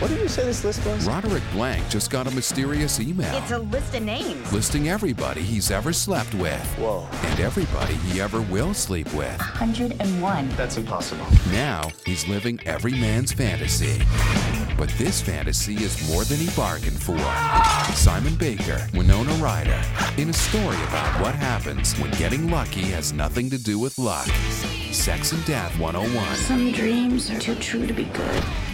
What did you say this list was? Roderick Blank just got a mysterious email. It's a list of names. Listing everybody he's ever slept with. Whoa. And everybody he ever will sleep with. 101. That's impossible. Now he's living every man's fantasy. But this fantasy is more than he bargained for. Simon Baker, Winona Ryder, in a story about what happens when getting lucky has nothing to do with luck. Sex and Death 101. Some dreams are too true to be good.